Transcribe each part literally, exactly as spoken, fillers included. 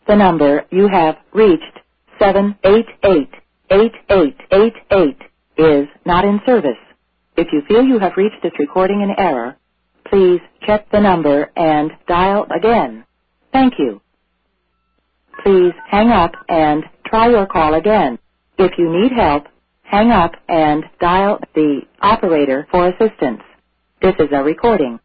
The number you have reached, seven eight eight, eight eight eight eight, is not in service. If you feel you have reached this recording in error, please check the number and dial again. Thank you. Please hang up and try your call again. If you need help, hang up and dial the operator for assistance. This is a recording.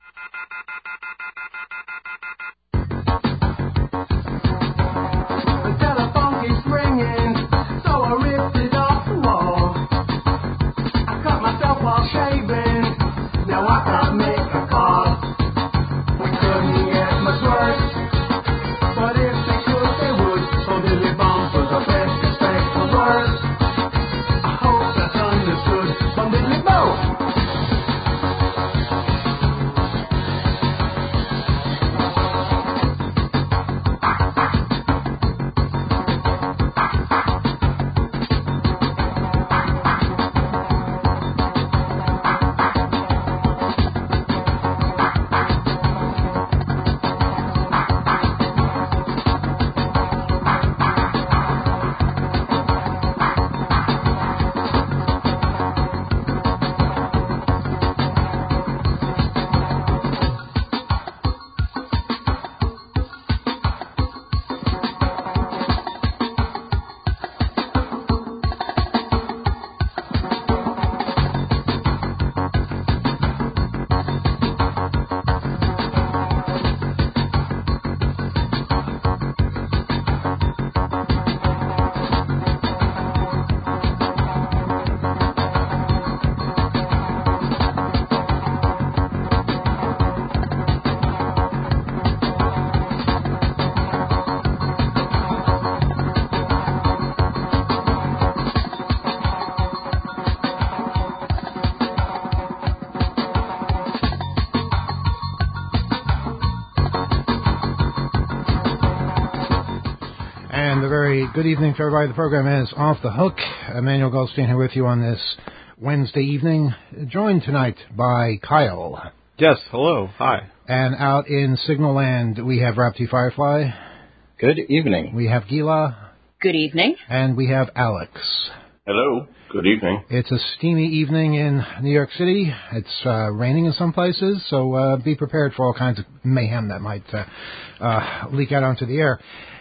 Good evening to everybody. The program is Off the Hook. Emmanuel Goldstein here with you on this Wednesday evening, joined tonight by Kyle. Yes, hello, hi. And out in Signal Land, we have Rapti Firefly. Good evening. We have Gila. Good evening. And we have Alex. Hello. Good evening. It's a steamy evening in New York City. It's uh, raining in some places, so uh, be prepared for all kinds of mayhem that might uh, uh, leak out onto the air.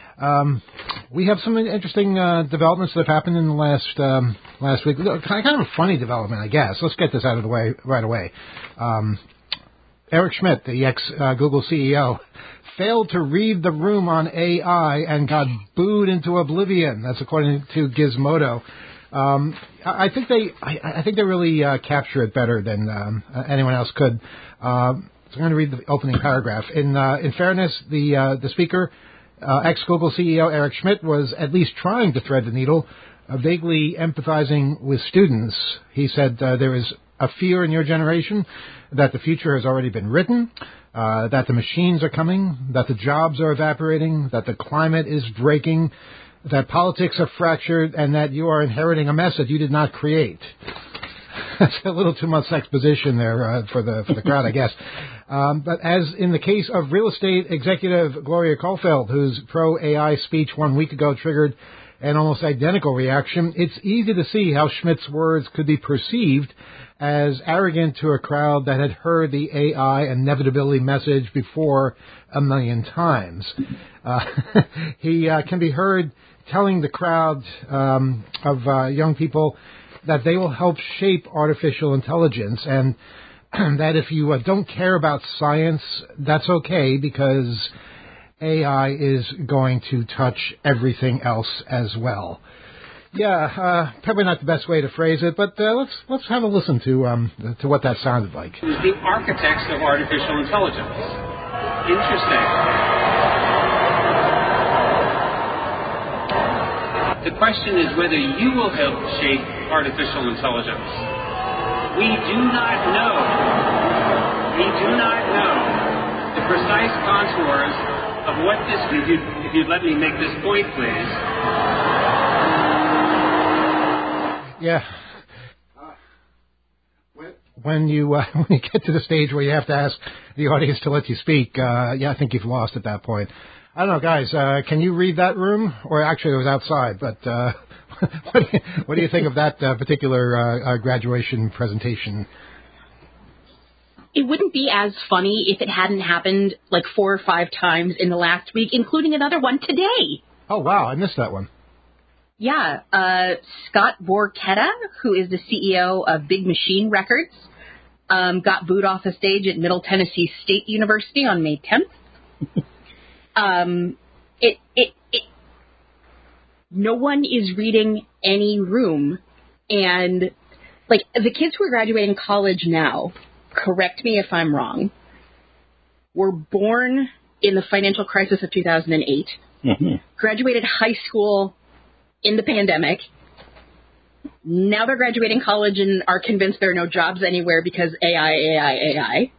Um, we have some interesting uh, developments that have happened in the last um, last week. Kind of a funny development, I guess. Let's get this out of the way right away. Um, Eric Schmidt, the ex-Google uh, C E O, failed to read the room on A I and got booed into oblivion. That's according to Gizmodo. Um, I think they, I, I think they really uh, capture it better than um, anyone else could. Uh, so I'm going to read the opening paragraph. In uh, in fairness, the uh, the speaker. Uh, ex-Google C E O Eric Schmidt was at least trying to thread the needle, uh, vaguely empathizing with students. He said, uh, there is a fear in your generation that the future has already been written, uh, that the machines are coming, that the jobs are evaporating, that the climate is breaking, that politics are fractured, and that you are inheriting a mess that you did not create. That's a little too much exposition there uh, for the for the crowd, I guess. Um, but as in the case of real estate executive Gloria Caulfield, whose pro-A I speech one week ago triggered an almost identical reaction, it's easy to see how Schmidt's words could be perceived as arrogant to a crowd that had heard the A I inevitability message before a million times. Uh, he uh, can be heard telling the crowd um, of uh, young people that they will help shape artificial intelligence, and that if you uh, don't care about science, that's okay, because A I is going to touch everything else as well. Yeah, uh, probably not the best way to phrase it, but uh, let's let's have a listen to um, to what that sounded like. Who's the architects of artificial intelligence? Interesting. The question is whether you will help shape artificial intelligence. We do not know. We do not know the precise contours of what this... If you'd, if you'd let me make this point, please. Yeah. When you uh, when you get to the stage where you have to ask the audience to let you speak, uh, yeah, I think you've lost at that point. I don't know, guys. Uh, can you read that room? Or actually, it was outside. But uh, what, do you, what do you think of that uh, particular uh, uh, graduation presentation? It wouldn't be as funny if it hadn't happened like four or five times in the last week, including another one today. Oh, wow. I missed that one. Yeah. Uh, Scott Borchetta, who is the C E O of Big Machine Records, um, got booed off the stage at Middle Tennessee State University on May tenth. um, it, it, it, no one is reading any room. And, like, the kids who are graduating college now, correct me if I'm wrong, were born in the financial crisis of two thousand eight, mm-hmm. graduated high school in the pandemic. Now they're graduating college and are convinced there are no jobs anywhere because A I, A I, A I.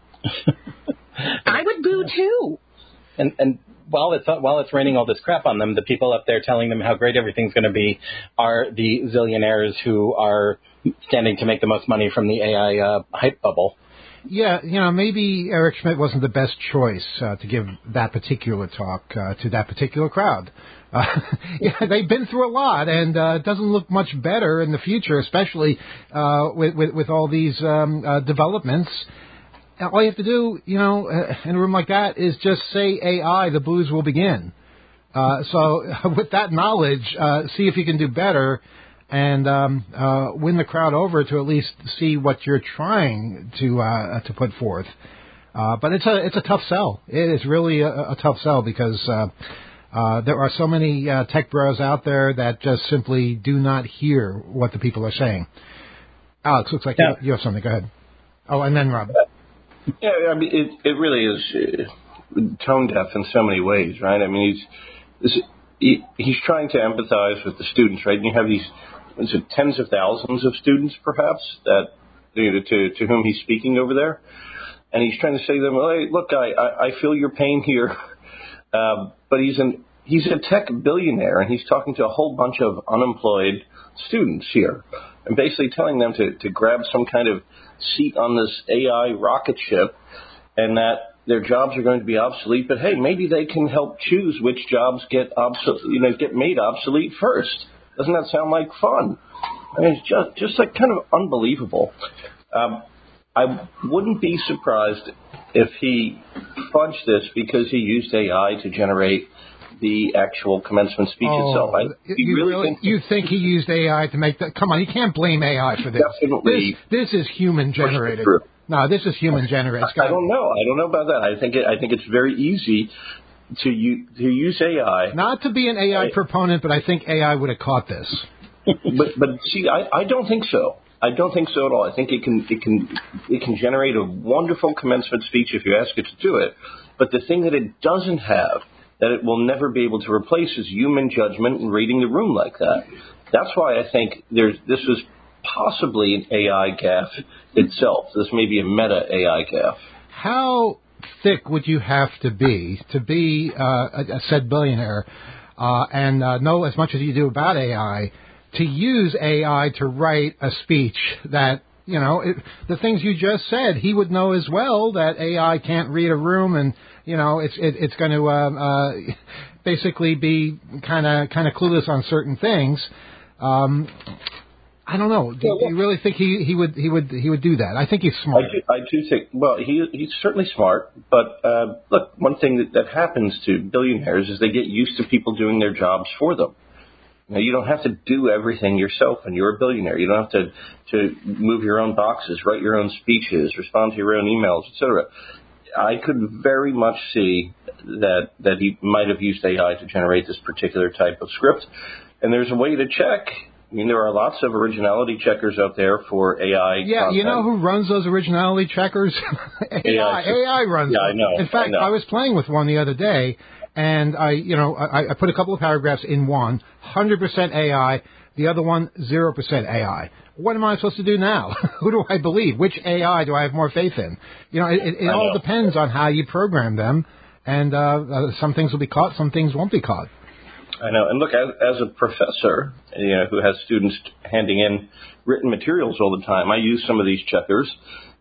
I would boo too. And and while it's while it's raining all this crap on them, the people up there telling them how great everything's going to be are the zillionaires who are standing to make the most money from the A I uh, hype bubble. Yeah, you know, maybe Eric Schmidt wasn't the best choice uh, to give that particular talk uh, to that particular crowd. Uh, yeah, they've been through a lot, and uh, it doesn't look much better in the future, especially uh, with, with, with all these um, uh, developments. All you have to do, you know, uh, in a room like that is just say A I, the booze will begin. Uh, so with that knowledge, uh, see if you can do better and um, uh, win the crowd over to at least see what you're trying to uh, to put forth. Uh, but it's a it's a tough sell. It is really a, a tough sell because uh, uh, there are so many uh, tech bros out there that just simply do not hear what the people are saying. Alex, looks like yeah. you, you have something. Go ahead. Oh, and then Rob. Yeah, I mean, it it really is uh, tone deaf in so many ways, right? I mean, he's he, he's trying to empathize with the students, right? And you have these is it tens of thousands of students, perhaps, that you know, to to whom he's speaking over there, and he's trying to say to them, well, hey, look, I, I, I feel your pain here, uh, but he's an he's a tech billionaire, and he's talking to a whole bunch of unemployed students here, and basically telling them to, to grab some kind of seat on this A I rocket ship, and that their jobs are going to be obsolete, but hey, maybe they can help choose which jobs get obso- you know get made obsolete first. Doesn't that sound like fun? I mean, it's just just like kind of unbelievable. Um, I wouldn't be surprised if he fudged this because he used A I to generate the actual commencement speech oh, itself. I, you really, really think you think he used A I to make that? Come on, you can't blame A I for this. Definitely, this, this is human generated. No, this is human generated. I, I don't know. I don't know about that. I think it, I think it's very easy to use, to use A I. Not to be an A I I, proponent, but I think A I would have caught this. but but see, I, I don't think so. I don't think so at all. I think it can it can it can generate a wonderful commencement speech if you ask it to do it. But the thing that it doesn't have, that it will never be able to replace, is human judgment and reading the room like that. That's why I think there's this was possibly an A I gaffe itself. This may be a meta A I gaffe. How thick would you have to be to be uh, a, a said billionaire uh, and uh, know as much as you do about A I to use A I to write a speech that, you know, it, the things you just said, he would know as well that A I can't read a room and, you know, it's it, it's going to uh, uh, basically be kind of kind of clueless on certain things. Um, I don't know. Do, yeah, well, do you really think he, he would he would he would do that? I think he's smart. I do, I do think. Well, he he's certainly smart. But uh, look, one thing that, that happens to billionaires is they get used to people doing their jobs for them. You know, you don't have to do everything yourself when you're a billionaire. You don't have to to move your own boxes, write your own speeches, respond to your own emails, et cetera. I could very much see that that he might have used A I to generate this particular type of script. And there's a way to check. I mean, there are lots of originality checkers out there for A I. Yeah, content. You know who runs those originality checkers? A I. A I runs yeah, them. I know. In fact, I, know. I was playing with one the other day, and I, you know, I, I put a couple of paragraphs in one, one hundred percent A I, the other one, zero percent A I. What am I supposed to do now? Who do I believe? Which A I do I have more faith in? You know, it, it, it all know. depends on how you program them, and uh, uh, some things will be caught, some things won't be caught. I know. And look, as, as a professor, you know, who has students handing in written materials all the time, I use some of these checkers.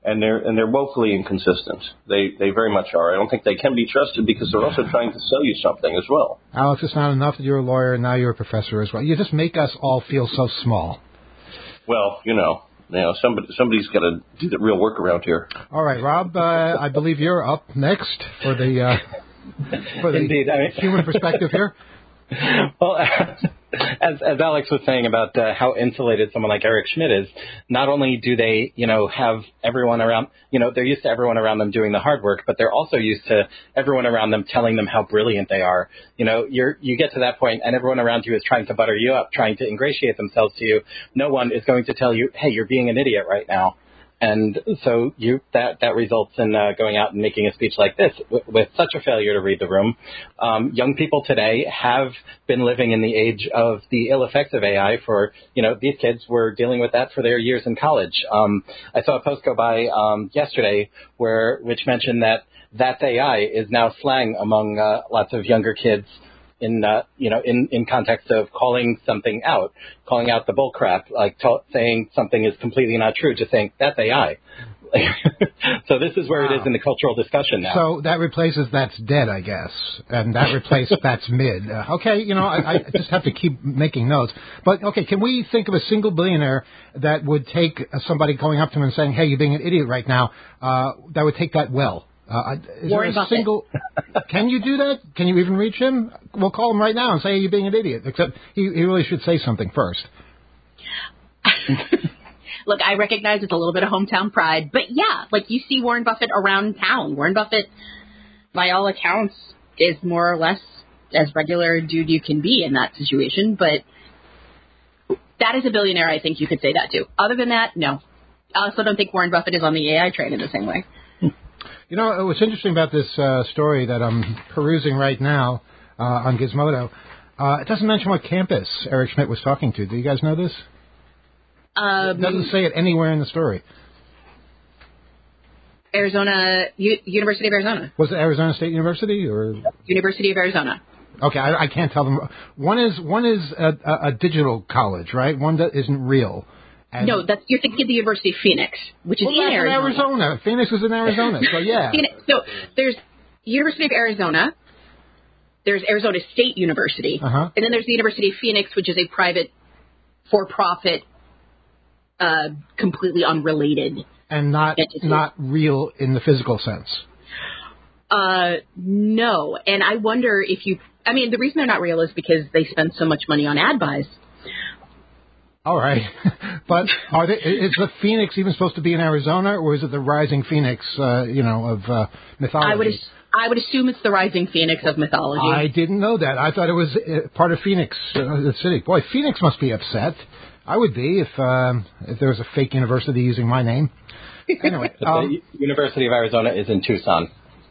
and they're and they're woefully inconsistent. They they very much are. I don't think they can be trusted because they're also trying to sell you something as well. Alex, it's not enough that you're a lawyer and now you're a professor as well. You just make us all feel so small. Well, you know, you know, somebody somebody's got to do the real work around here. All right, Rob, uh, I believe you're up next for the uh, for the Indeed, I mean, human perspective here. Well, as as Alex was saying about uh, how insulated someone like Eric Schmidt is, not only do they, you know, have everyone around, you know, they're used to everyone around them doing the hard work, but they're also used to everyone around them telling them how brilliant they are. You know, you're you get to that point, and everyone around you is trying to butter you up, trying to ingratiate themselves to you. No one is going to tell you, hey, you're being an idiot right now. And so you that that results in uh, going out and making a speech like this with, with such a failure to read the room. Um, young people today have been living in the age of the ill effects of A I for, you know, these kids were dealing with that for their years in college. Um, I saw a post go by um, yesterday where which mentioned that that's A I is now slang among uh, lots of younger kids. In uh, you know, in, in context of calling something out, calling out the bull crap, like t- saying something is completely not true, just saying that's A I. So this is where wow. it is in the cultural discussion now. So that replaces that's dead, I guess, and that replaces that's mid. Uh, okay, you know, I, I just have to keep making notes. But okay, can we think of a single billionaire that would take somebody going up to him and saying, "Hey, you're being an idiot right now," uh, that would take that well? Uh, is Warren there a Buffett. single? Can you do that? Can you even reach him? We'll call him right now and say, hey, you're being an idiot. Except he, he really should say something first. Look, I recognize it's a little bit of hometown pride, but yeah, like you see Warren Buffett around town. Warren Buffett, by all accounts, is more or less as regular a dude you can be in that situation, but that is a billionaire I think you could say that to. Other than that, no. I also don't think Warren Buffett is on the A I train in the same way. You know, what's interesting about this uh, story that I'm perusing right now uh, on Gizmodo, uh, it doesn't mention what campus Eric Schmidt was talking to. Do you guys know this? Um, it doesn't say it anywhere in the story. Arizona, U- University of Arizona. Was it Arizona State University or University of Arizona? Okay, I, I can't tell them. One is one is a, a, a digital college, right? One that isn't real. And no, that's you're thinking of the University of Phoenix, which is well, in that's Arizona. in Arizona. Phoenix is in Arizona, so yeah. Phoenix, so there's University of Arizona, there's Arizona State University, uh-huh. and then there's the University of Phoenix, which is a private, for-profit, uh, completely unrelated and not entity. Not real in the physical sense. Uh, no, and I wonder if you. I mean, the reason they're not real is because they spend so much money on ad buys. All right, but are they, is the Phoenix even supposed to be in Arizona, or is it the Rising Phoenix, uh, you know, of uh, mythology? I would, I would assume it's the Rising Phoenix of mythology. I didn't know that. I thought it was uh, part of Phoenix, uh, the city. Boy, Phoenix must be upset. I would be if um, if there was a fake university using my name. Anyway, um, the University of Arizona is in Tucson.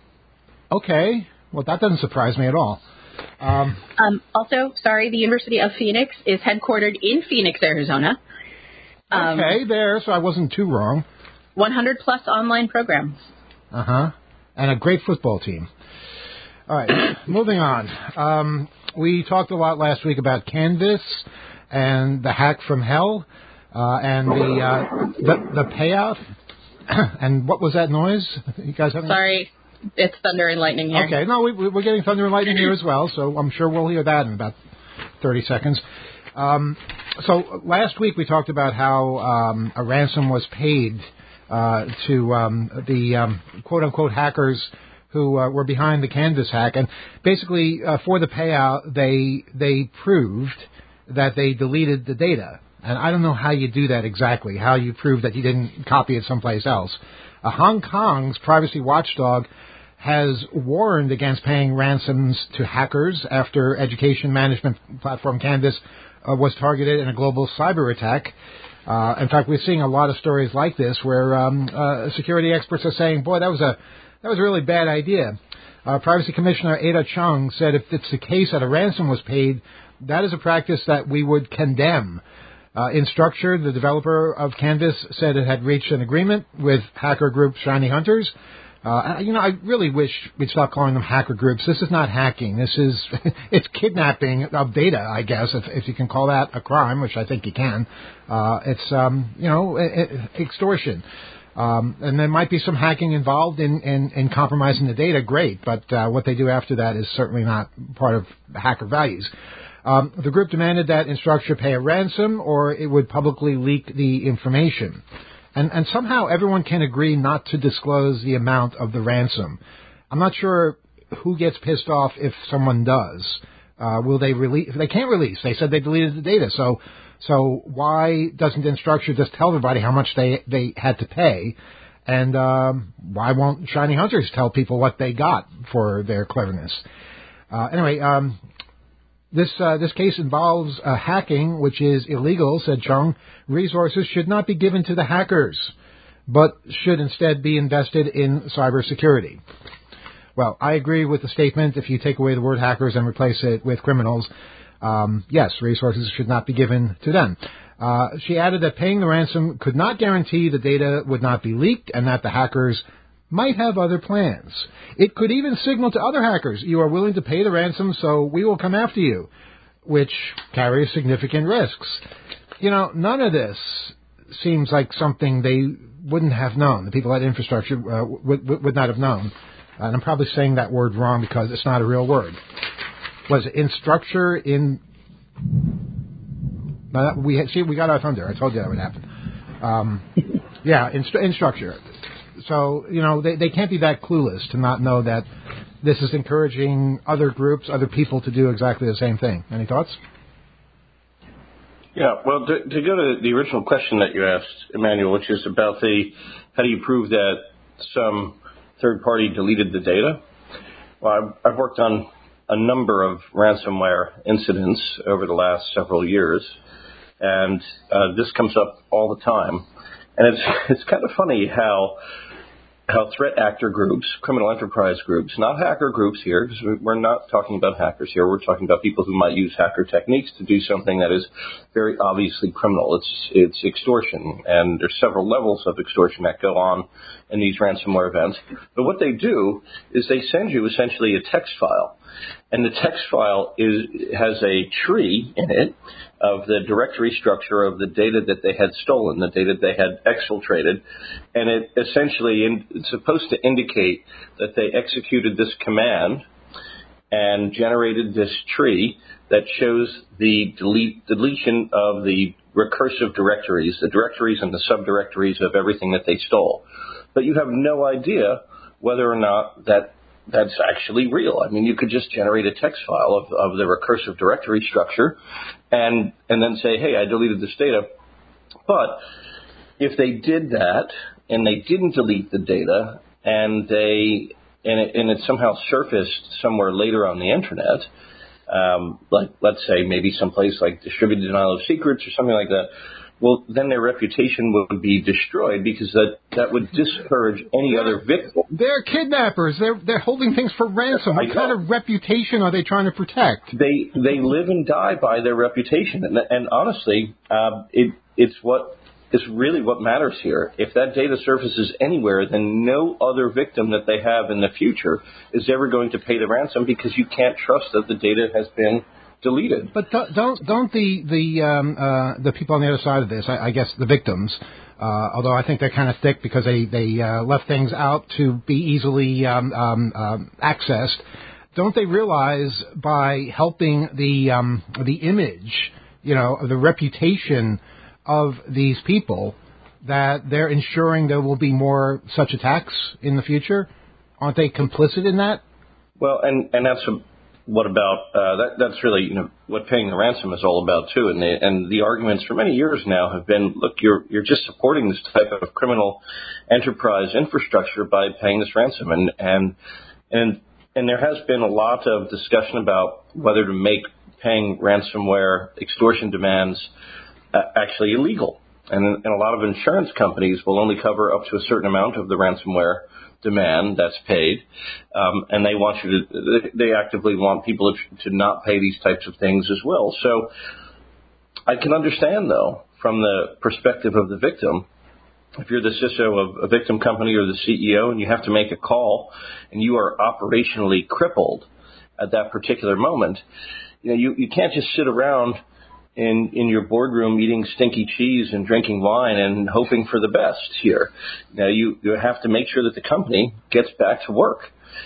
Okay, well that doesn't surprise me at all. Um, um, also, sorry, the University of Phoenix is headquartered in Phoenix, Arizona. Um, okay, there, so I wasn't too wrong. one hundred plus online programs. Uh-huh, and a great football team. All right, moving on. Um, we talked a lot last week about Canvas and the hack from hell uh, and the, uh, the the payout. And what was that noise? You guys having? Sorry. It's thunder and lightning here. Okay, no, we, we're getting thunder and lightning here as well, so I'm sure we'll hear that in about thirty seconds. Um, so last week we talked about how um, a ransom was paid uh, to um, the um, quote-unquote hackers who uh, were behind the Canvas hack, and basically uh, for the payout they they proved that they deleted the data. And I don't know how you do that exactly, how you prove that you didn't copy it someplace else. Uh, Hong Kong's privacy watchdog has warned against paying ransoms to hackers after education management platform Canvas uh, was targeted in a global cyber attack. Uh, in fact, we're seeing a lot of stories like this where um, uh, security experts are saying, boy, that was a that was a really bad idea. Uh, Privacy Commissioner Ada Chung said if it's the case that a ransom was paid, that is a practice that we would condemn. Uh, in Structure, the developer of Canvas said it had reached an agreement with hacker group Shiny Hunters. Uh, you know, I really wish we'd stop calling them hacker groups. This is not hacking. This is, it's kidnapping of data, I guess, if, if you can call that a crime, which I think you can. Uh, it's, um, you know, it, it, extortion. Um, and there might be some hacking involved in, in, in compromising the data, great, but uh, what they do after that is certainly not part of hacker values. Um, the group demanded that Instructure pay a ransom or it would publicly leak the information. And, and somehow everyone can agree not to disclose the amount of the ransom. I'm not sure who gets pissed off if someone does. Uh, will they release? They can't release. They said they deleted the data. So, so why doesn't Instructure just tell everybody how much they, they had to pay? And um, why won't Shiny Hunters tell people what they got for their cleverness? Uh, anyway, um, this uh, this case involves uh, hacking, which is illegal, said Chung. Resources should not be given to the hackers, but should instead be invested in cybersecurity. Well, I agree with the statement. If you take away the word hackers and replace it with criminals, um, yes, resources should not be given to them. Uh, she added that paying the ransom could not guarantee the data would not be leaked and that the hackers might have other plans. It could even signal to other hackers, you are willing to pay the ransom, so we will come after you, which carries significant risks. You know, none of this seems like something they wouldn't have known. The people at Infrastructure uh, would, would not have known. And I'm probably saying that word wrong because it's not a real word. Was it Instructure in... Uh, we had, see, we got our thunder. I told you that would happen. Um, yeah, inst- Instructure. So, you know, they, they can't be that clueless to not know that this is encouraging other groups, other people to do exactly the same thing. Any thoughts? Yeah, well, to, to go to the original question that you asked, Emmanuel, which is about the how do you prove that some third party deleted the data? Well, I've, I've worked on a number of ransomware incidents over the last several years, and uh, this comes up all the time. And it's it's kind of funny how how threat actor groups, criminal enterprise groups, not hacker groups here, because we're not talking about hackers here. We're talking about people who might use hacker techniques to do something that is very obviously criminal. It's it's extortion, and there's several levels of extortion that go on in these ransomware events. But what they do is they send you essentially a text file. And the text file is has a tree in it of the directory structure of the data that they had stolen, the data they had exfiltrated. And it essentially in, it's supposed to indicate that they executed this command and generated this tree that shows the delete, deletion of the recursive directories, the directories and the subdirectories of everything that they stole. But you have no idea whether or not that that's actually real. I mean, you could just generate a text file of, of the recursive directory structure and and then say, hey, I deleted this data. But if they did that and they didn't delete the data and they and it, and it somehow surfaced somewhere later on the internet, um, like let's say maybe someplace like Distributed Denial of Secrets or something like that, well, then their reputation would be destroyed because that, that would discourage any they're, other victim. They're kidnappers. They're they're holding things for ransom. What kind of reputation are they trying to protect? They they live and die by their reputation, and and honestly, uh, it it's what is really what matters here. If that data surfaces anywhere, then no other victim that they have in the future is ever going to pay the ransom because you can't trust that the data has been deleted. But don't don't the the um, uh, the people on the other side of this, I, I guess the victims, uh, although I think they're kind of thick because they they uh, left things out to be easily um, um, um, accessed. Don't they realize by helping the um, the image, you know, the reputation of these people, that they're ensuring there will be more such attacks in the future? Aren't they complicit in that? Well, and and that's a What about uh, that? That's really, you know, what paying the ransom is all about too. And the and the arguments for many years now have been, look, you're you're just supporting this type of criminal enterprise infrastructure by paying this ransom. And and and and there has been a lot of discussion about whether to make paying ransomware extortion demands uh, actually illegal. And and a lot of insurance companies will only cover up to a certain amount of the ransomware demand that's paid, um, and they want you to, they actively want people to, to not pay these types of things as well. So I can understand, though, from the perspective of the victim, if you're the C I S O of a victim company or the C E O and you have to make a call and you are operationally crippled at that particular moment, you know, you, you can't just sit around in, in your boardroom eating stinky cheese and drinking wine and hoping for the best here. Now, you, you have to make sure that the company gets back to work.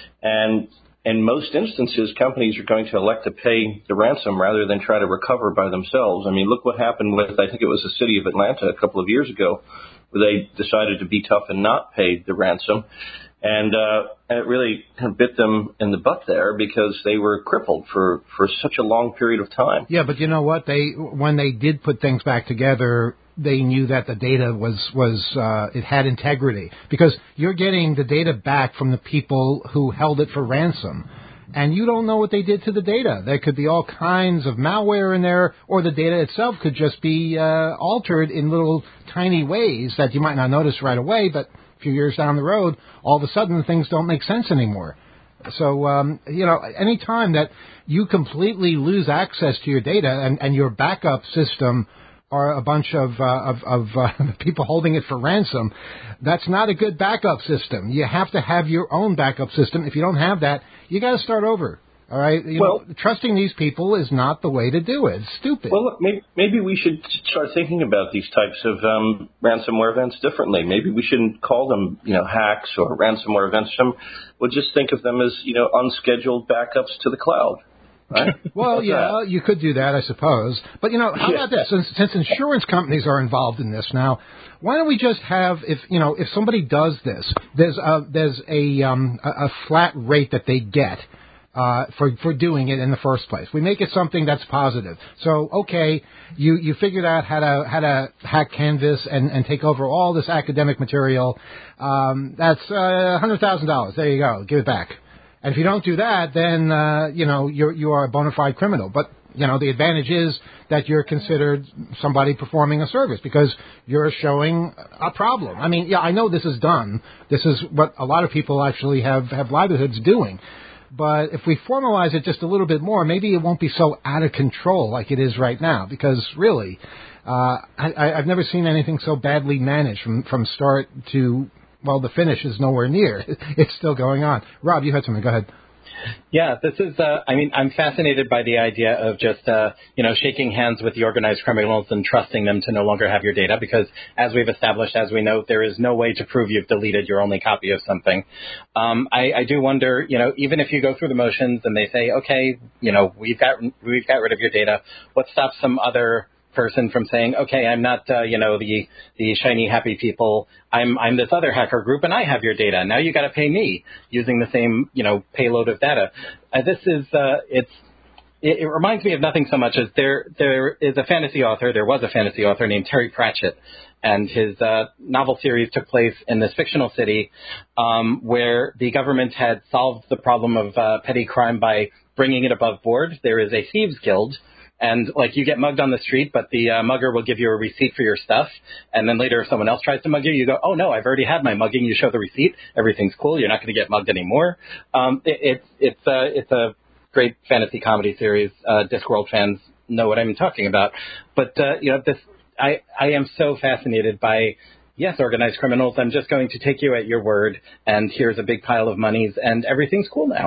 And in most instances, companies are going to elect to pay the ransom rather than try to recover by themselves. I mean, look what happened with, I think it was the city of Atlanta a couple of years ago, where they decided to be tough and not pay the ransom. And, uh, and it really bit them in the butt there because they were crippled for, for such a long period of time. Yeah, but you know what? They when they did put things back together, they knew that the data was, was uh, it had integrity. Because you're getting the data back from the people who held it for ransom. And you don't know what they did to the data. There could be all kinds of malware in there, or the data itself could just be uh, altered in little tiny ways that you might not notice right away, but a few years down the road, all of a sudden things don't make sense anymore. So, um, you know, any time that you completely lose access to your data and, and your backup system are a bunch of, uh, of, of uh, people holding it for ransom, that's not a good backup system. You have to have your own backup system. If you don't have that, you got to start over. All right? You well, know, trusting these people is not the way to do it. It's stupid. Well, look, maybe, maybe we should start thinking about these types of um, ransomware events differently. Maybe we shouldn't call them, you know, hacks or ransomware events. Some, we'll just think of them as, you know, unscheduled backups to the cloud. Right? Well, How's yeah, that? You could do that, I suppose. But, you know, how Yeah. about this? Since, since insurance companies are involved in this now, why don't we just have, if, you know, if somebody does this, there's a, there's a, um, a, a flat rate that they get uh, for, for doing it in the first place. We make it something that's positive. So, okay, you, you figured out how to, how to hack Canvas and, and take over all this academic material. Um, that's uh, one hundred thousand dollars. There you go. Give it back. And if you don't do that, then, uh, you know, you're, you are a bona fide criminal. But, you know, the advantage is that you're considered somebody performing a service because you're showing a problem. I mean, yeah, I know this is done. This is what a lot of people actually have, have livelihoods doing. But if we formalize it just a little bit more, maybe it won't be so out of control like it is right now. Because, really, uh, I, I've never seen anything so badly managed from, from start to... Well, the finish is nowhere near. It's still going on. Rob, you had something. Go ahead. Yeah, this is, uh, I mean, I'm fascinated by the idea of just, uh, you know, shaking hands with the organized criminals and trusting them to no longer have your data because, as we've established, as we know, there is no way to prove you've deleted your only copy of something. Um, I, I do wonder, you know, even if you go through the motions and they say, okay, you know, we've got, we've got rid of your data, what stops some other person from saying, okay, I'm not, uh, you know, the, the shiny, happy people. I'm, I'm this other hacker group and I have your data. Now you got to pay me using the same, you know, payload of data. Uh, this is, uh, it's, it, it reminds me of nothing so much as there, there is a fantasy author, there was a fantasy author named Terry Pratchett. And his uh, novel series took place in this fictional city um, where the government had solved the problem of uh, petty crime by bringing it above board. There is a thieves guild. And, like, you get mugged on the street, but the uh, mugger will give you a receipt for your stuff. And then later, if someone else tries to mug you, you go, oh, no, I've already had my mugging. You show the receipt. Everything's cool. You're not going to get mugged anymore. Um, it, it's it's uh, it's a great fantasy comedy series. Uh, Discworld fans know what I'm talking about. But, uh, you know, this I, I am so fascinated by, yes, organized criminals. I'm just going to take you at your word, and here's a big pile of monies, and everything's cool now.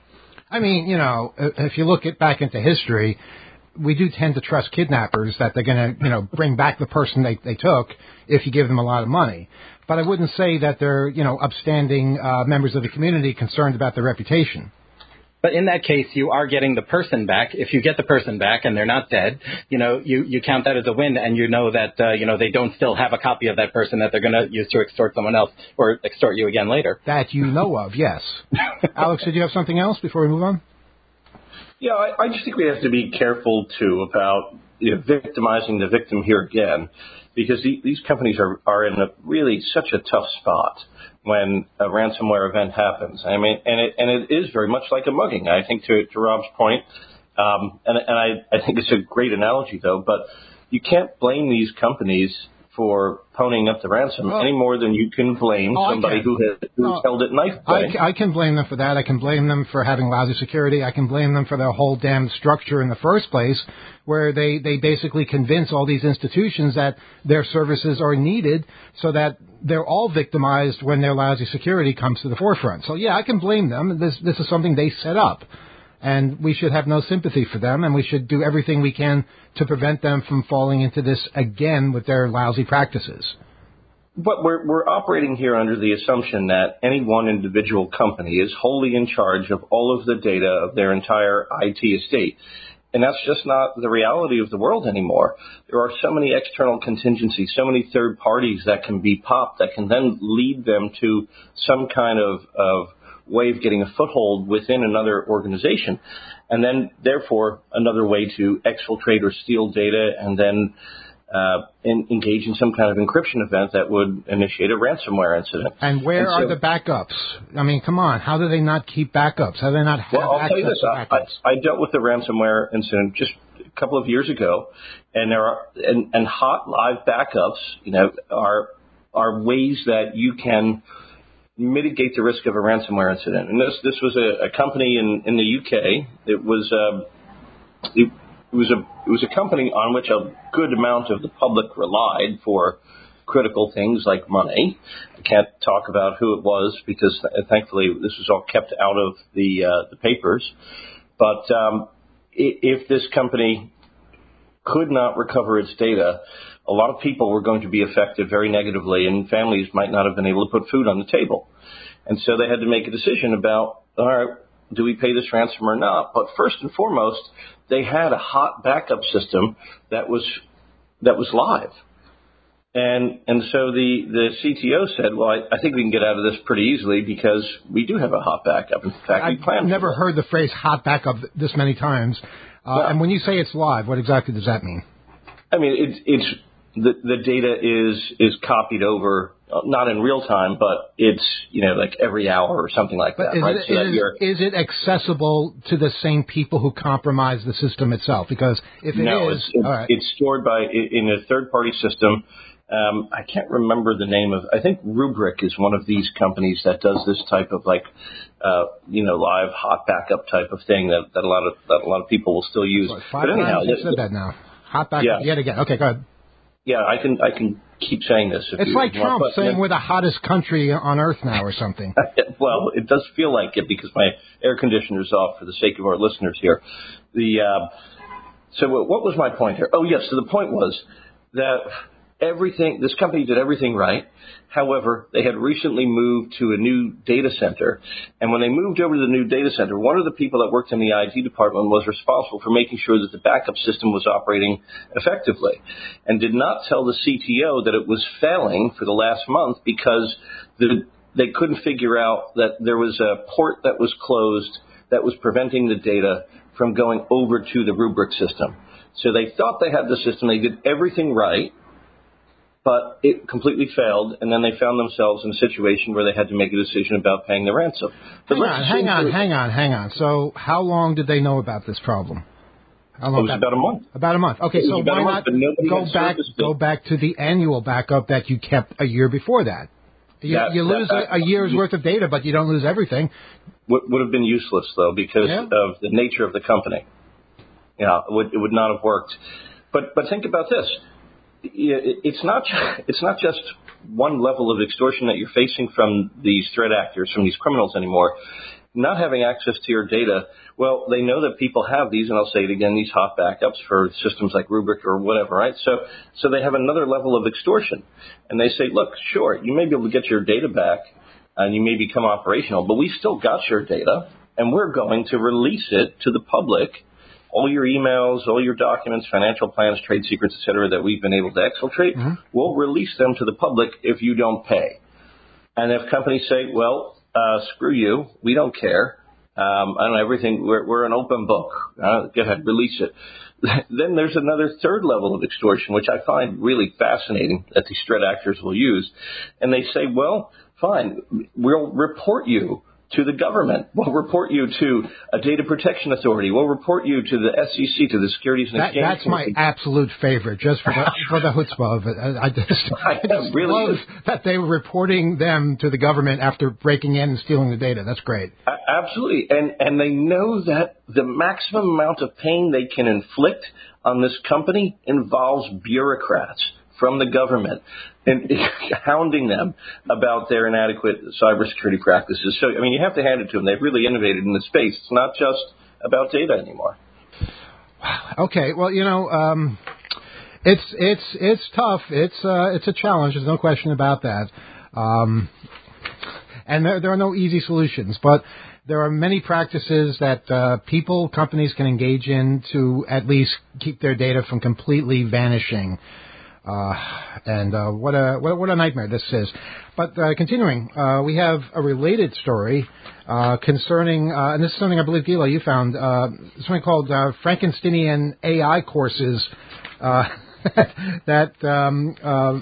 I mean, you know, if you look at back into history, we do tend to trust kidnappers that they're going to, you know, bring back the person they, they took if you give them a lot of money. But I wouldn't say that they're, you know, upstanding uh, members of the community concerned about their reputation. But in that case, you are getting the person back. If you get the person back and they're not dead, you know, you, you count that as a win, and you know that, uh, you know, they don't still have a copy of that person that they're going to use to extort someone else or extort you again later. That you know of, yes. Alex, did you have something else before we move on? Yeah, I, I just think we have to be careful, too, about, you know, victimizing the victim here again, because the, these companies are, are in a really such a tough spot when a ransomware event happens. I mean, and it, and it is very much like a mugging. I think to, to Rob's point, um, and, and I, I think it's a great analogy, though, but you can't blame these companies for ponying up the ransom oh. any more than you can blame oh, somebody who has who's oh. held it knife play. I, I can blame them for that. I can blame them for having lousy security. I can blame them for their whole damn structure in the first place, where they, they basically convince all these institutions that their services are needed so that they're all victimized when their lousy security comes to the forefront. So, yeah, I can blame them. This this is something they set up. and we should have no sympathy for them, and we should do everything we can to prevent them from falling into this again with their lousy practices. But we're, we're operating here under the assumption that any one individual company is wholly in charge of all of the data of their entire I T estate. And that's just not the reality of the world anymore. There are so many external contingencies, so many third parties that can be popped that can then lead them to some kind of, of way of getting a foothold within another organization. And then, therefore, another way to exfiltrate or steal data and then uh, in, engage in some kind of encryption event that would initiate a ransomware incident. And where and so, are the backups? I mean, come on. How do they not keep backups? How do they not have well, I'll access tell you this. to backups? I, I dealt with the ransomware incident just a couple of years ago, and there are and, and hot live backups, you know, are are ways that you can mitigate the risk of a ransomware incident. And this this was a, a company in, in the U K. It was uh, it, it was a it was a company on which a good amount of the public relied for critical things like money. I can't talk about who it was because uh, thankfully this was all kept out of the uh, the papers. But um, if this company could not recover its data, a lot of people were going to be affected very negatively, and families might not have been able to put food on the table. And so they had to make a decision about, all right, do we pay this ransom or not? But first and foremost, they had a hot backup system that was that was live. And and so the, the C T O said, well, I, I think we can get out of this pretty easily because we do have a hot backup. In fact, we plan I've never for heard the phrase hot backup this many times. Uh, well, and when you say it's live, what exactly does that mean? I mean, it's it's the the data is is copied over, not in real time, but it's, you know, like every hour or something like that, is right? It, so that is, you're, is it accessible to the same people who compromise the system itself? Because if it no, is, it's, it's, all right. it's stored by in a third-party system. Um, I can't remember the name of. I think Rubrik is one of these companies that does this type of like, uh, you know, live hot backup type of thing that, that a lot of that a lot of people will still use. Sorry, five but anyhow, times you said that now. Hot backup yeah. yet again. Okay, go ahead. Yeah, I can I can keep saying this. If It's you like want, Trump but, saying yeah. we're the hottest country on earth now or something. Well, it does feel like it because my air conditioner's off for the sake of our listeners here. The uh, so what was my point here? Oh, yes. So the point was that everything, this company did everything right. However, they had recently moved to a new data center. And when they moved over to the new data center, one of the people that worked in the I T department was responsible for making sure that the backup system was operating effectively and did not tell the C T O that it was failing for the last month because the, they couldn't figure out that there was a port that was closed that was preventing the data from going over to the Rubrik system. So they thought they had the system. They did everything right. But it completely failed, and then they found themselves in a situation where they had to make a decision about paying the ransom. But hang on, hang on, hang on, hang on. So how long did they know about this problem? How long it was about a month. About a month. Okay, so why month, not go back go back to the annual backup that you kept a year before that? You, that, you lose that, a, a year's worth of data, but you don't lose everything. Would, would have been useless, though, because yeah. of the nature of the company. Yeah, it would, it would not have worked. But but think about this. It's not it's not just one level of extortion that you're facing from these threat actors, from these criminals anymore. Not having access to your data, well, they know that people have these, and I'll say it again, these hot backups for systems like Rubrik or whatever, right? So so they have another level of extortion. And they say, look, sure, you may be able to get your data back, and you may become operational, but we still got your data, and we're going to release it to the public. All your emails, all your documents, financial plans, trade secrets, et cetera, that we've been able to exfiltrate, mm-hmm. we'll release them to the public if you don't pay. And if companies say, well, uh, screw you, we don't care, um, I don't know, everything, we're, we're an open book, uh, go ahead, release it. Then there's another third level of extortion, which I find really fascinating that these threat actors will use. And they say, well, fine, we'll report you to the government. We'll report you to a data protection authority. We'll report you to the S E C, to the Securities and that, Exchange That's Commission. my absolute favorite, just for the, for the chutzpah of it. I, I just, I just really love is. that they were reporting them to the government after breaking in and stealing the data. That's great. Uh, absolutely. And, and they know that the maximum amount of pain they can inflict on this company involves bureaucrats from the government and hounding them about their inadequate cybersecurity practices. So, I mean, you have to hand it to them. They've really innovated in the space. It's not just about data anymore. Okay, well, you know, um, it's it's it's tough. It's uh, it's a challenge. There's no question about that. Um, and there, there are no easy solutions, but there are many practices that uh, people, companies can engage in to at least keep their data from completely vanishing. Uh, and uh, what a what, what a nightmare this is. But uh, continuing, uh, we have a related story uh, concerning, uh, and this is something I believe, Gila, you found, uh, something called uh, Frankensteinian A I courses uh, that um, uh,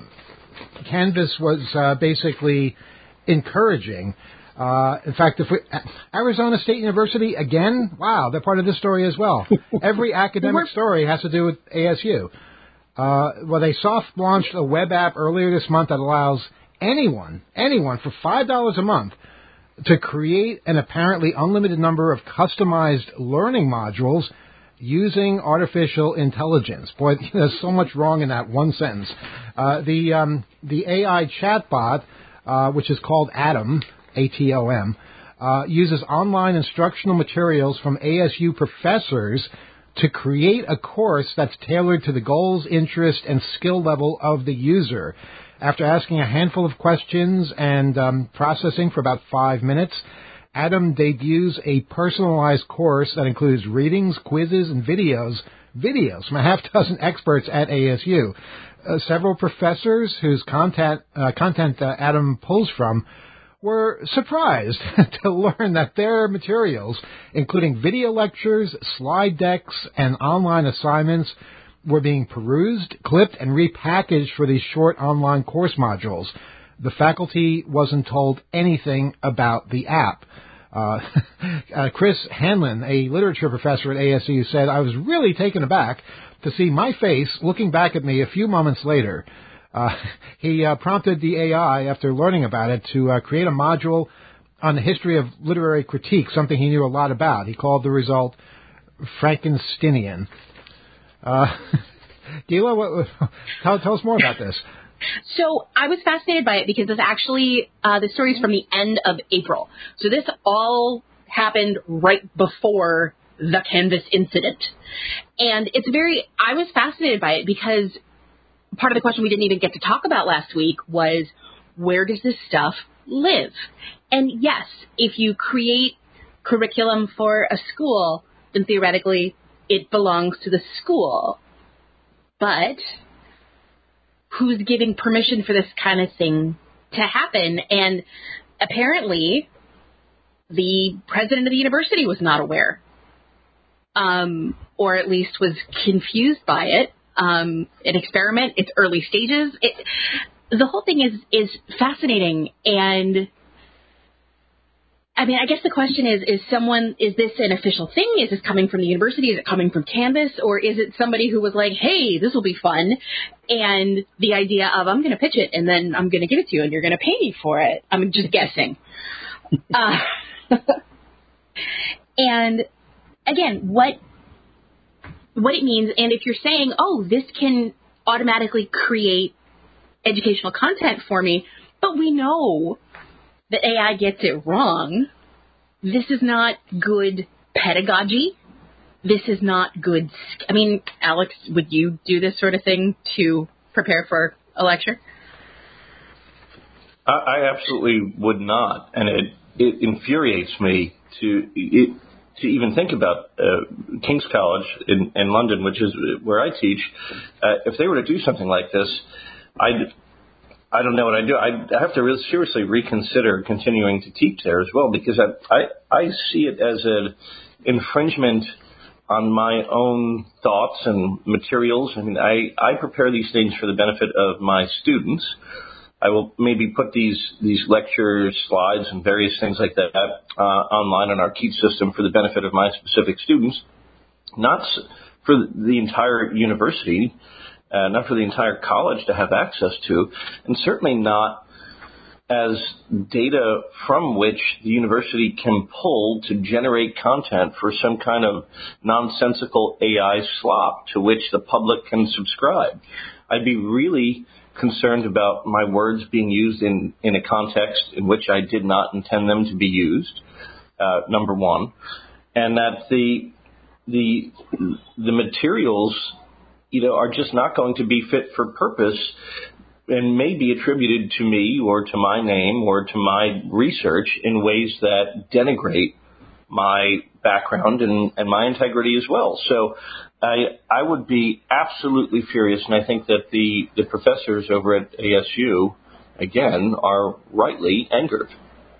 Canvas was uh, basically encouraging. Uh, in fact, if we, Arizona State University, again, wow, they're part of this story as well. Every academic story has to do with A S U. Uh, well, they soft launched a web app earlier this month that allows anyone, anyone for five dollars a month to create an apparently unlimited number of customized learning modules using artificial intelligence. Boy, there's so much wrong in that one sentence. Uh, the, um, the A I chatbot, uh, which is called Atom, A T O M, uh, uses online instructional materials from A S U professors to create a course that's tailored to the goals, interests, and skill level of the user. After asking a handful of questions and um, processing for about five minutes, Adam debuts a personalized course that includes readings, quizzes, and videos, videos from a half dozen experts at A S U. Uh, several professors whose content, uh, content uh, Adam pulls from were surprised to learn that their materials, including video lectures, slide decks, and online assignments, were being perused, clipped, and repackaged for these short online course modules. The faculty wasn't told anything about the app. Uh, uh, Chris Hanlon, a literature professor at A S U, said, "I was really taken aback to see my face looking back at me a few moments later." Uh, he uh, prompted the A I, after learning about it, to uh, create a module on the history of literary critique, something he knew a lot about. He called the result Frankensteinian. Uh, Gila, what, tell, tell us more about this. So I was fascinated by it because it's actually, uh, the story is from the end of April. So this all happened right before the Canvas incident. And it's very, I was fascinated by it because part of the question we didn't even get to talk about last week was, where does this stuff live? And yes, if you create curriculum for a school, then theoretically it belongs to the school. But who's giving permission for this kind of thing to happen? And apparently the president of the university was not aware, um, or at least was confused by it. Um, an experiment, it's early stages. It, the whole thing is, is fascinating. And I mean, I guess the question is, is someone, is this an official thing? Is this coming from the university? Is it coming from Canvas? Or is it somebody who was like, hey, this will be fun. And the idea of, I'm going to pitch it and then I'm going to give it to you and you're going to pay me for it. I'm just guessing. uh, and again, what, what it means, and if you're saying, oh, this can automatically create educational content for me, but we know that A I gets it wrong, this is not good pedagogy. This is not good. I mean, Alex, would you do this sort of thing to prepare for a lecture? I, I absolutely would not, and it, it infuriates me to it, to even think about uh, King's College in, in London, which is where I teach. Uh, if they were to do something like this, I'd I don't know what I'd do. I'd have to really seriously reconsider continuing to teach there as well, because I I, I see it as an infringement on my own thoughts and materials. I mean, I, I prepare these things for the benefit of my students. I will maybe put these, these lecture slides and various things like that uh, online on our Keat system for the benefit of my specific students, not for the entire university, uh, not for the entire college to have access to, and certainly not as data from which the university can pull to generate content for some kind of nonsensical A I slop to which the public can subscribe. I'd be really concerned about my words being used in, in a context in which I did not intend them to be used, uh, number one. and that the the the materials, you know, are just not going to be fit for purpose and may be attributed to me or to my name or to my research in ways that denigrate my background and, and my integrity as well. So I I would be absolutely furious, and I think that the, the professors over at A S U, again, are rightly angered.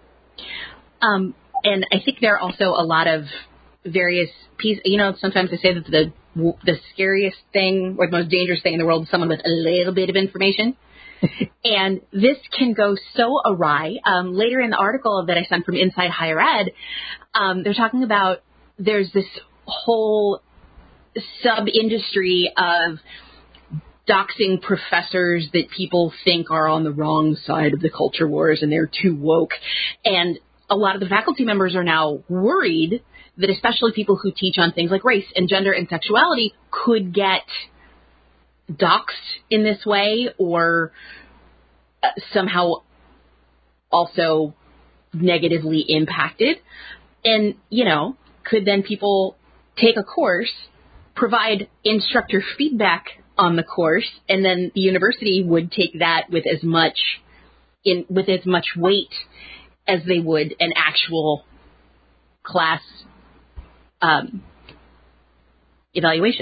Um, and I think there are also a lot of various pieces. You know, sometimes they say that the the scariest thing or the most dangerous thing in the world is someone with a little bit of information. And this can go so awry. Um, later in the article that I sent from Inside Higher Ed, um, they're talking about there's this whole sub-industry of doxing professors that people think are on the wrong side of the culture wars and they're too woke. And a lot of the faculty members are now worried that especially people who teach on things like race and gender and sexuality could get doxed in this way or uh, somehow also negatively impacted. And, you know, could then people take a course, provide instructor feedback on the course, and then the university would take that with as much in with as much weight as they would an actual class um, evaluation.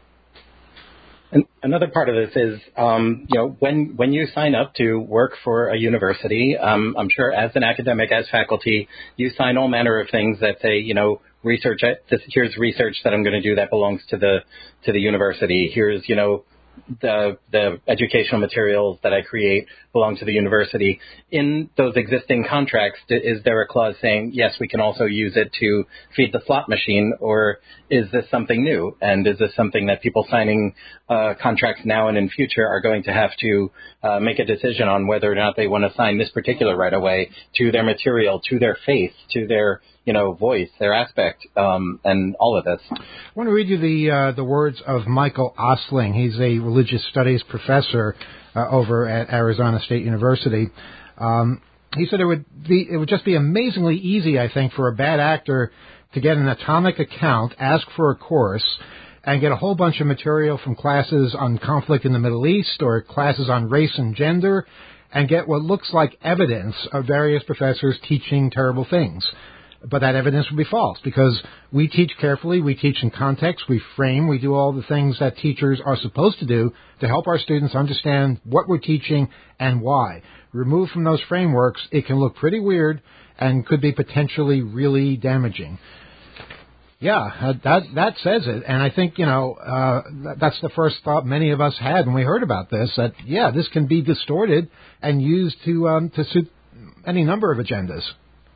And another part of this is, um, you know, when when you sign up to work for a university, um, I'm sure as an academic, as faculty, you sign all manner of things that say, you know, research. This, here's research that I'm going to do that belongs to the to the university. Here's, you know, the the educational materials that I create belong to the university. In those existing contracts, is there a clause saying, yes, we can also use it to feed the slot machine, or is this something new? And is this something that people signing uh, contracts now and in future are going to have to uh, make a decision on whether or not they want to sign this particular right away to their material, to their faith, to their you know, voice, their aspect, um, and all of this. I want to read you the uh, the words of Michael Osling. He's a religious studies professor uh, over at Arizona State University. Um, he said it would be it would just be amazingly easy, I think, for a bad actor to get an atomic account, ask for a course, and get a whole bunch of material from classes on conflict in the Middle East or classes on race and gender, and get what looks like evidence of various professors teaching terrible things. But that evidence would be false because we teach carefully, we teach in context, we frame, we do all the things that teachers are supposed to do to help our students understand what we're teaching and why. Removed from those frameworks, it can look pretty weird and could be potentially really damaging. Yeah, that that says it. And I think, you know, uh, that's the first thought many of us had when we heard about this, that, yeah, this can be distorted and used to um, to suit any number of agendas.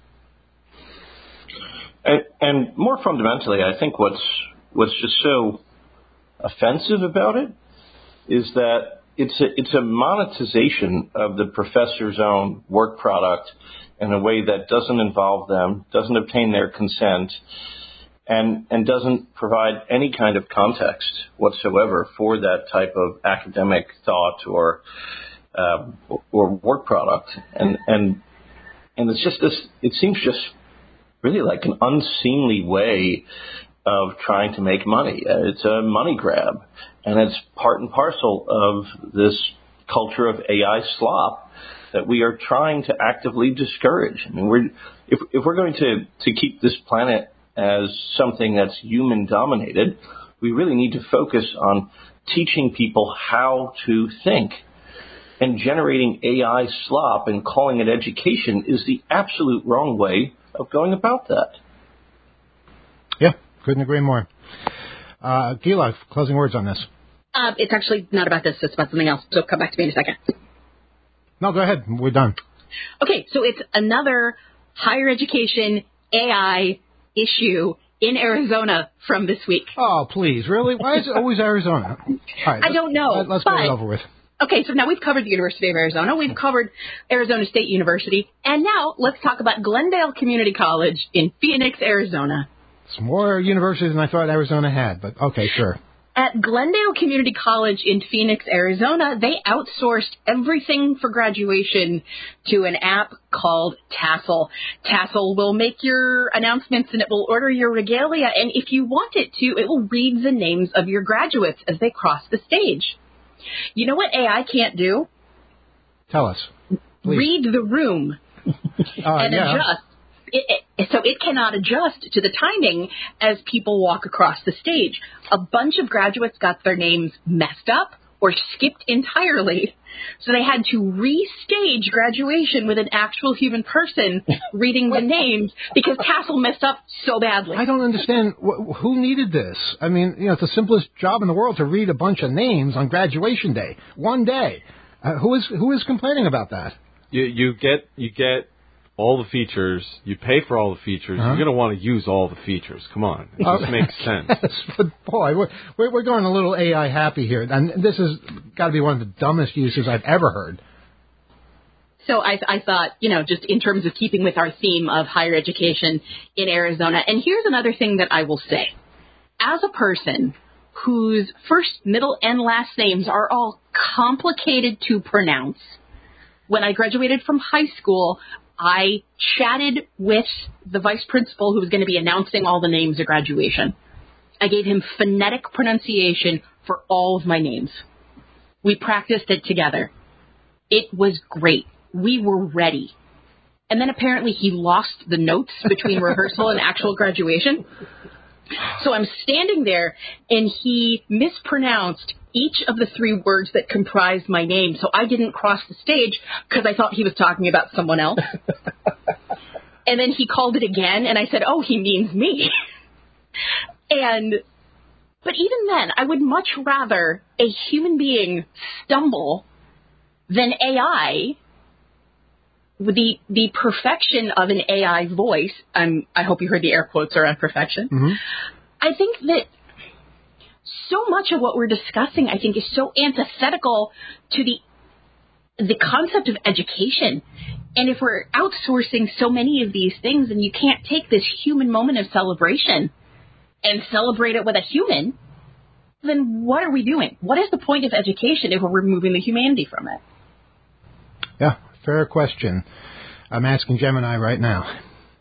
And, and more fundamentally, I think what's what's just so offensive about it is that it's a, it's a monetization of the professor's own work product in a way that doesn't involve them, doesn't obtain their consent, and and doesn't provide any kind of context whatsoever for that type of academic thought or uh, or work product. And and and it's just this. It seems just really like an unseemly way of trying to make money. It's a money grab, and it's part and parcel of this culture of A I slop that we are trying to actively discourage. I mean, we're if if we're going to, to keep this planet as something that's human dominated, we really need to focus on teaching people how to think. And generating A I slop and calling it education is the absolute wrong way of going about that. Yeah, couldn't agree more. Uh, Gila, closing words on this. Uh, it's actually not about this. It's about something else. So come back to me in a second. No, go ahead. We're done. Okay, so it's another higher education A I issue in Arizona from this week. Oh, please. Really? Why is it always Arizona? All right, I don't know. Let, let's but, get it over with. Okay, so now we've covered the University of Arizona. We've covered Arizona State University. And now let's talk about Glendale Community College in Phoenix, Arizona. It's more universities than I thought Arizona had, but okay, sure. At Glendale Community College in Phoenix, Arizona, they outsourced everything for graduation to an app called Tassel. Tassel will make your announcements and it will order your regalia, and if you want it to, it will read the names of your graduates as they cross the stage. You know what A I can't do? Tell us. Please. Read the room uh, and yeah. adjust. It, it, so it cannot adjust to the timing as people walk across the stage. A bunch of graduates got their names messed up or skipped entirely, so they had to restage graduation with an actual human person reading the names because Tassel messed up so badly. I don't understand. Wh- who needed this? I mean, you know, it's the simplest job in the world to read a bunch of names on graduation day, one day. Uh, who is who is complaining about that? You, you get you get all the features. You pay for all the features. Uh-huh. You're going to want to use all the features. Come on, it Uh, just makes sense. Yes, but boy, we're we're going a little A I happy here, and this has got to be one of the dumbest uses I've ever heard. So I, I thought, you know, just in terms of keeping with our theme of higher education in Arizona. And here's another thing that I will say. As a person whose first, middle, and last names are all complicated to pronounce, when I graduated from high school, I chatted with the vice principal who was going to be announcing all the names at graduation. I gave him phonetic pronunciation for all of my names. We practiced it together. It was great. We were ready. And then apparently he lost the notes between rehearsal and actual graduation. So I'm standing there, and he mispronounced each of the three words that comprised my name. So I didn't cross the stage because I thought he was talking about someone else. And then he called it again, and I said, oh, he means me. And, but even then, I would much rather a human being stumble than A I. The the perfection of an A I voice, um, I hope you heard the air quotes around perfection. Mm-hmm. I think that so much of what we're discussing, I think, is so antithetical to the the concept of education. And if we're outsourcing so many of these things, and you can't take this human moment of celebration and celebrate it with a human, then what are we doing? What is the point of education if we're removing the humanity from it? Yeah. Fair question. I'm asking Gemini right now.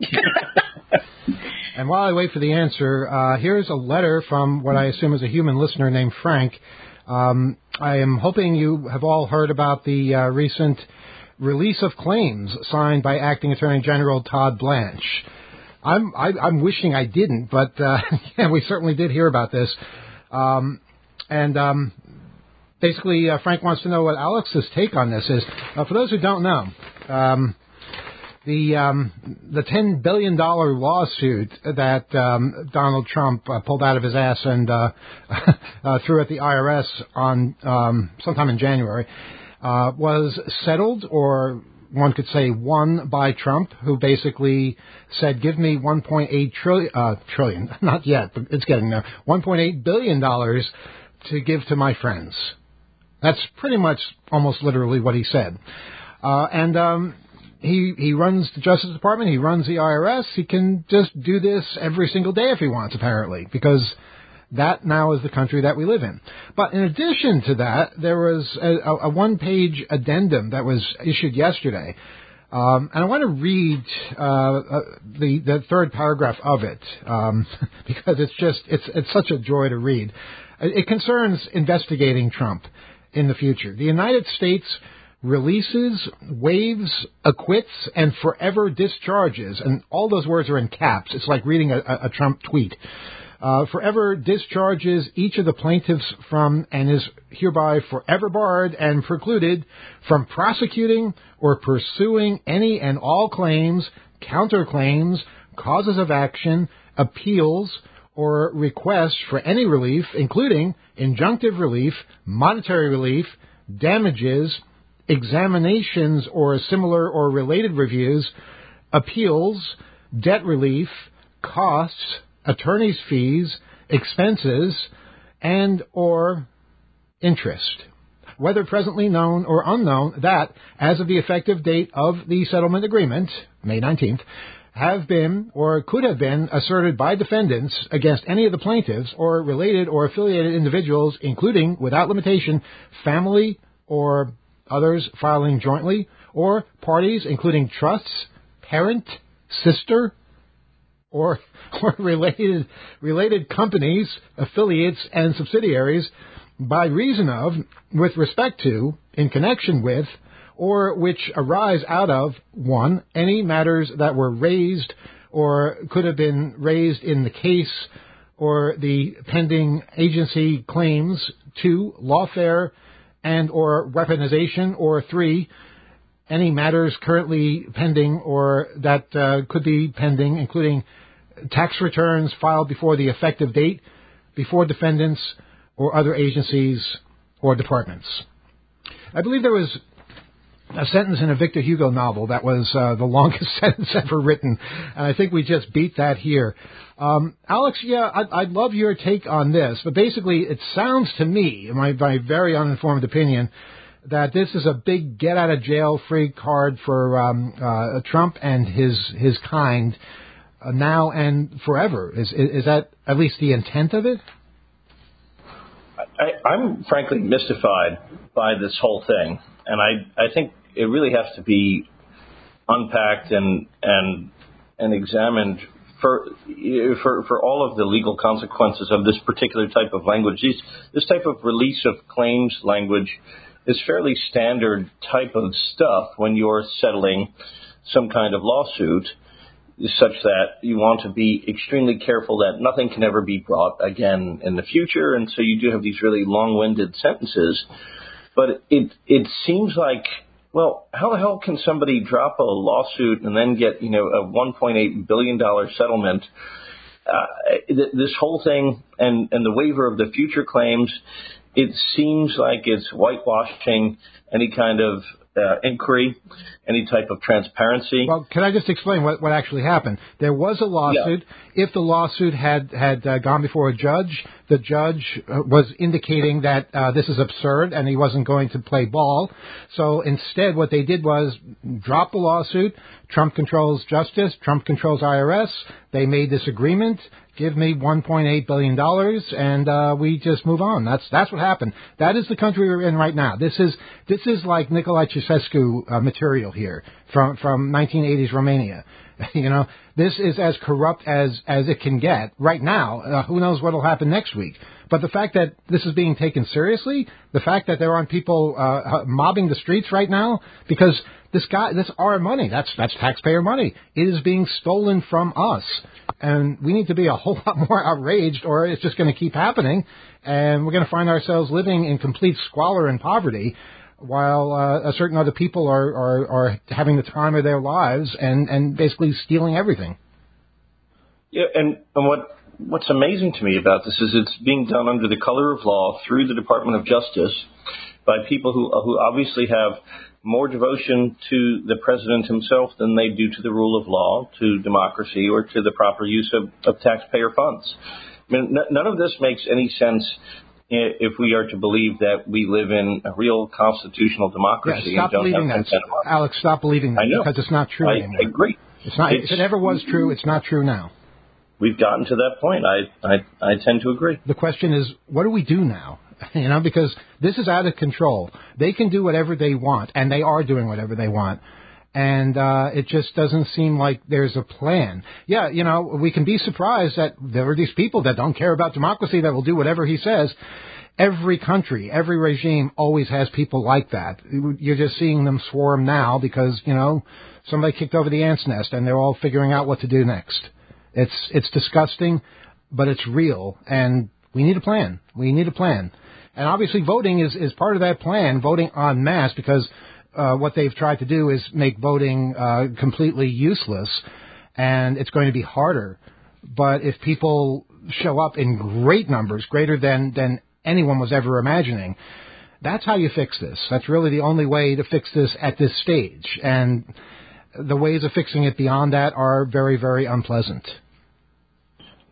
And while I wait for the answer, uh, here's a letter from what I assume is a human listener named Frank. Um, I am hoping you have all heard about the uh, recent release of claims signed by Acting Attorney General Todd Blanche. I'm, I, I'm wishing I didn't, but uh, yeah, we certainly did hear about this. Um, and... Um, Basically, uh, Frank wants to know what Alex's take on this is. Uh, for those who don't know, um, the um, the ten billion dollars lawsuit that um, Donald Trump uh, pulled out of his ass and uh, uh, threw at the I R S on um, sometime in January uh, was settled, or one could say won, by Trump, who basically said, give me one point eight trillion, uh, trillion, not yet, but it's getting there, one point eight billion dollars to give to my friends. That's pretty much almost literally what he said. Uh, and um, he he runs the Justice Department. He runs the I R S. He can just do this every single day if he wants, apparently, because that now is the country that we live in. But in addition to that, there was a, a one-page addendum that was issued yesterday. Um, and I want to read uh, uh, the, the third paragraph of it um, because it's just it's it's such a joy to read. It concerns investigating Trump in the future. The United States releases, waives, acquits, and forever discharges, and all those words are in caps. It's like reading a, a Trump tweet. Uh, forever discharges each of the plaintiffs from, and is hereby forever barred and precluded from prosecuting or pursuing any and all claims, counterclaims, causes of action, appeals, or requests for any relief, including injunctive relief, monetary relief, damages, examinations or similar or related reviews, appeals, debt relief, costs, attorney's fees, expenses, and or interest, whether presently known or unknown, that, as of the effective date of the settlement agreement, May nineteenth, have been or could have been asserted by defendants against any of the plaintiffs or related or affiliated individuals, including, without limitation, family or others filing jointly, or parties, including trusts, parent, sister, or, or related related companies, affiliates, and subsidiaries by reason of, with respect to, in connection with, or which arise out of, one, any matters that were raised or could have been raised in the case or the pending agency claims, two, lawfare and or weaponization, or three, any matters currently pending or that uh, could be pending, including tax returns filed before the effective date, before defendants or other agencies or departments. I believe there was a sentence in a Victor Hugo novel that was uh, the longest sentence ever written, and I think we just beat that here. Um, Alex, yeah, I'd, I'd love your take on this, but basically it sounds to me, in my, my very uninformed opinion, that this is a big get-out-of-jail-free card for um, uh, Trump and his his kind uh, now and forever. Is, is is that at least the intent of it? I, I'm frankly mystified by this whole thing, and I I think it really has to be unpacked and and and examined for for for all of the legal consequences of this particular type of language. These, this type of release of claims language is fairly standard type of stuff when you're settling some kind of lawsuit, such that you want to be extremely careful that nothing can ever be brought again in the future, and so you do have these really long-winded sentences. But it it seems like, well, how the hell can somebody drop a lawsuit and then get, you know, a one point eight billion dollars settlement? Uh, this whole thing and, and the waiver of the future claims, it seems like it's whitewashing any kind of uh, inquiry, any type of transparency. Well, can I just explain what, what actually happened? There was a lawsuit. Yeah. If the lawsuit had, had uh, gone before a judge, the judge uh, was indicating that uh, this is absurd and he wasn't going to play ball. So instead what they did was drop the lawsuit. Trump controls justice. Trump controls I R S. They made this agreement. Give me one point eight billion dollars, and uh, we just move on. That's that's what happened. That is the country we're in right now. This is this is like Nicolae Ceausescu uh, material here from from nineteen eighties Romania. You know, this is as corrupt as as it can get right now. Uh, who knows what will happen next week? But the fact that this is being taken seriously, the fact that there aren't people uh, mobbing the streets right now because this guy, this our money. That's that's taxpayer money. It is being stolen from us. And we need to be a whole lot more outraged, or it's just going to keep happening, and we're going to find ourselves living in complete squalor and poverty, while uh, certain other people are, are, are having the time of their lives and, and basically stealing everything. Yeah, and, and what what's amazing to me about this is it's being done under the color of law through the Department of Justice by people who who obviously have more devotion to the president himself than they do to the rule of law, to democracy, or to the proper use of, of taxpayer funds. I mean, n- none of this makes any sense if we are to believe that we live in a real constitutional democracy. Yeah, stop and don't believing have that. Alex, stop believing that, I know. Because it's not true I, anymore. I agree. It's not. It's, if it ever was true, it's not true now. We've gotten to that point. I, I, I tend to agree. The question is, what do we do now? You know, because this is out of control. They can do whatever they want, and they are doing whatever they want. And uh, it just doesn't seem like there's a plan. Yeah, you know, we can be surprised that there are these people that don't care about democracy that will do whatever he says. Every country, every regime always has people like that. You're just seeing them swarm now because, you know, somebody kicked over the ant's nest and they're all figuring out what to do next. It's it's disgusting, but it's real, and we need a plan. We need a plan. And obviously voting is, is part of that plan, voting en masse, because uh, what they've tried to do is make voting uh, completely useless, and it's going to be harder. But if people show up in great numbers, greater than, than anyone was ever imagining, that's how you fix this. That's really the only way to fix this at this stage. And the ways of fixing it beyond that are very, very unpleasant.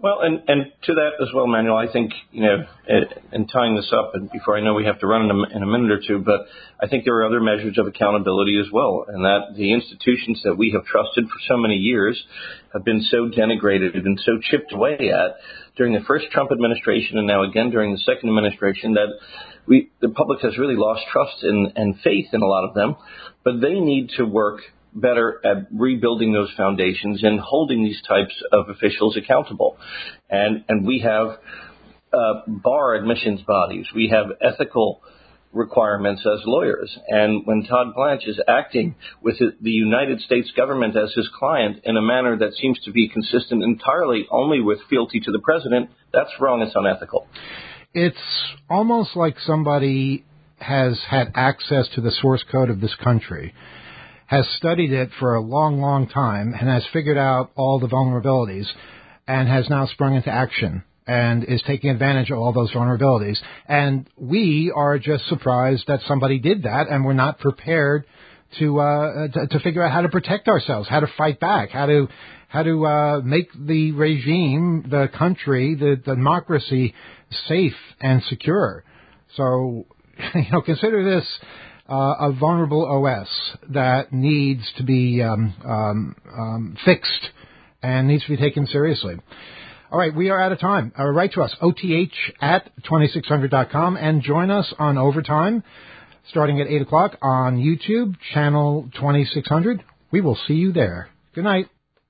Well, and, and to that as well, Manuel, I think, you know, and tying this up, and before I know we have to run in a, in a minute or two, but I think there are other measures of accountability as well, and that the institutions that we have trusted for so many years have been so denigrated and so chipped away at during the first Trump administration and now again during the second administration that we the public has really lost trust in, and faith in a lot of them, but they need to work better at rebuilding those foundations and holding these types of officials accountable. And and we have uh, bar admissions bodies. We have ethical requirements as lawyers. And when Todd Blanche is acting with the United States government as his client in a manner that seems to be consistent entirely only with fealty to the president, that's wrong. It's unethical. It's almost like somebody has had access to the source code of this country, has studied it for a long, long time, and has figured out all the vulnerabilities, and has now sprung into action and is taking advantage of all those vulnerabilities. And we are just surprised that somebody did that, and we're not prepared to uh, to, to figure out how to protect ourselves, how to fight back, how to how to uh, make the regime, the country, the, the democracy safe and secure. So, you know, consider this Uh, a vulnerable O S that needs to be um, um, um, fixed and needs to be taken seriously. All right, we are out of time. Uh, write to us, O T H at twenty-six hundred dot com, and join us on Overtime starting at eight o'clock on YouTube, channel twenty-six hundred. We will see you there. Good night.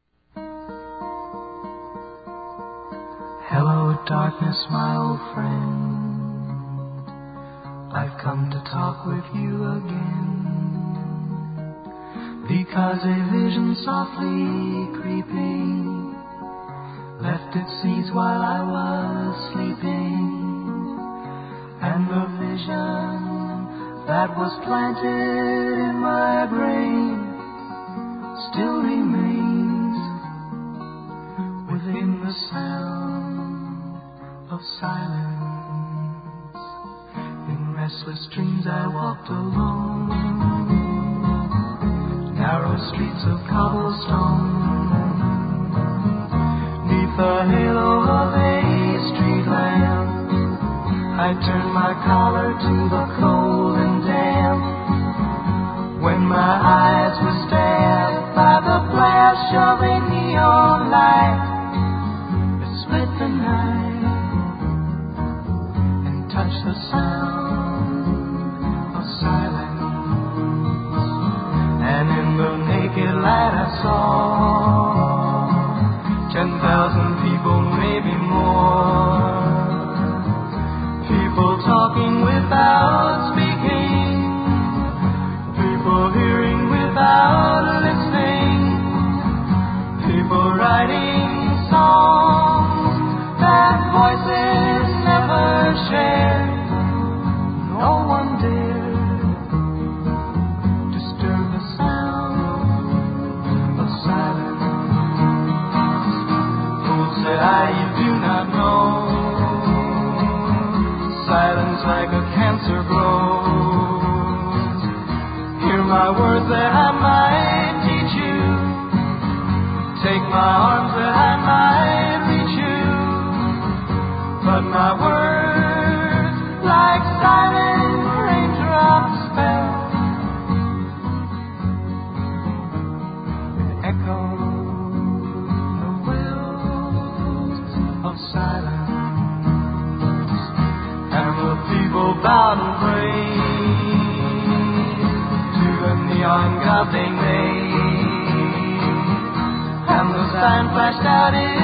Hello, darkness, my old friend. I've come to talk with you again, because a vision softly creeping left its seeds while I was sleeping, and the vision that was planted in my brain still remains within the sound of silence. Restless dreams I walked alone, narrow streets of cobblestone, neath the halo of a street lamp. I turned my collar to the cold and damp, when my eyes were stabbed by the flash of a neon light. It split the night and touched the sound silence, and in the naked light I saw ten thousand people, maybe more, people talking without speaking, people hearing without listening, people writing songs that voices never shared. No one dared I do not know. Silence like a cancer grows. Hear my words that I might teach you. Take my arms that I might reach you. But my words, like silent raindrops, fell and echoed silence, and the people bowed and prayed to the neon god they made, and the sign flashed out in